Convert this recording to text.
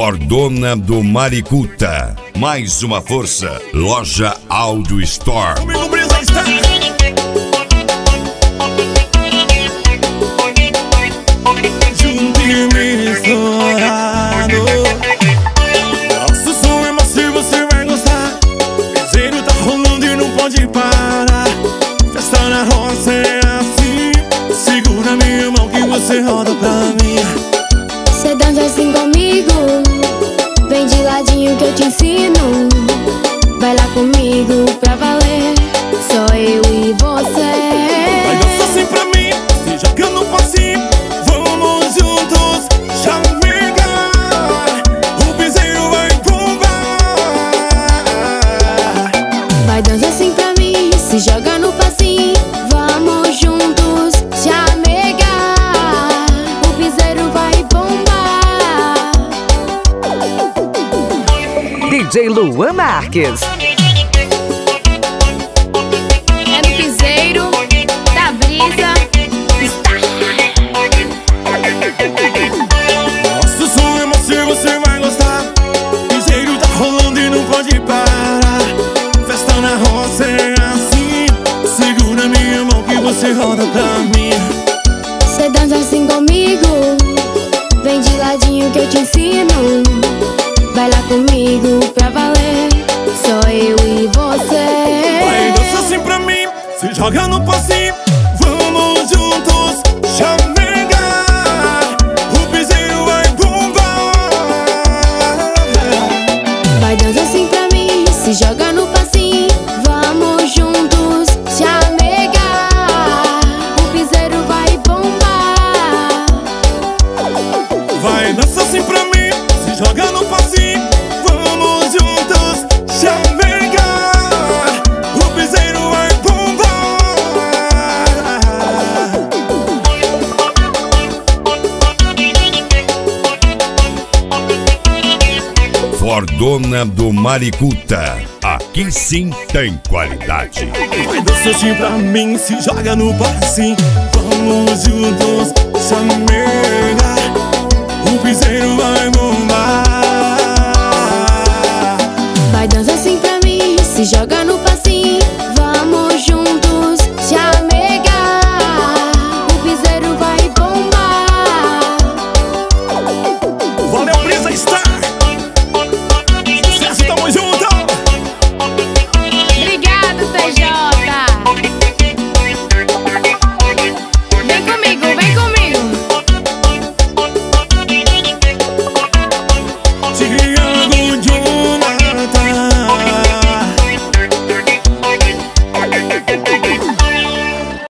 Fordona do Maricuta. Mais uma força. Loja Audio Store. Comigo Brisa está. Junto e misturado. Nosso som é macio, você vai gostar. Piseiro tá rolando e não pode parar. Festa na roça é assim. Segura minha mão que você roda pra mim. Cê dança assim comigo, vem de ladinho que eu te ensino. Vai lá comigo pra valer, só eu e você. Vai dançar assim pra mim, se joga no passinho. Vamos juntos, chamiga. O piseiro vai bombar. Vai dançar assim pra mim, se joga no passinho. Vamos juntos, chamega. O piseiro vai bombar. DJ Luan Marques. É no piseiro da Brisa Star. Nosso som é macio, você vai gostar. Piseiro tá rolando e não pode parar. Festa na roça é assim. Segura minha mão que você roda pra mim. Cê dança assim comigo, vem de ladinho que eu te ensino. Vai lá comigo pra valer, só eu e você. Vai dançar assim pra mim, se joga no passinho. Vamos juntos, chamega. O piseiro vai bombar. Vai dançar assim pra mim, se joga no passinho. Vamos juntos, chamega. O piseiro vai bombar. Vai dançar assim pra mim, se joga no passinho. Vamos juntos, chamega. O piseiro vai bombar. Fordona do Maricuta. Aqui sim tem qualidade. Vai dançar assim pra mim, se joga no passinho. Vamos juntos, chamega. O piseiro vai bombar. Vai dançar assim pra mim, se joga no passinho.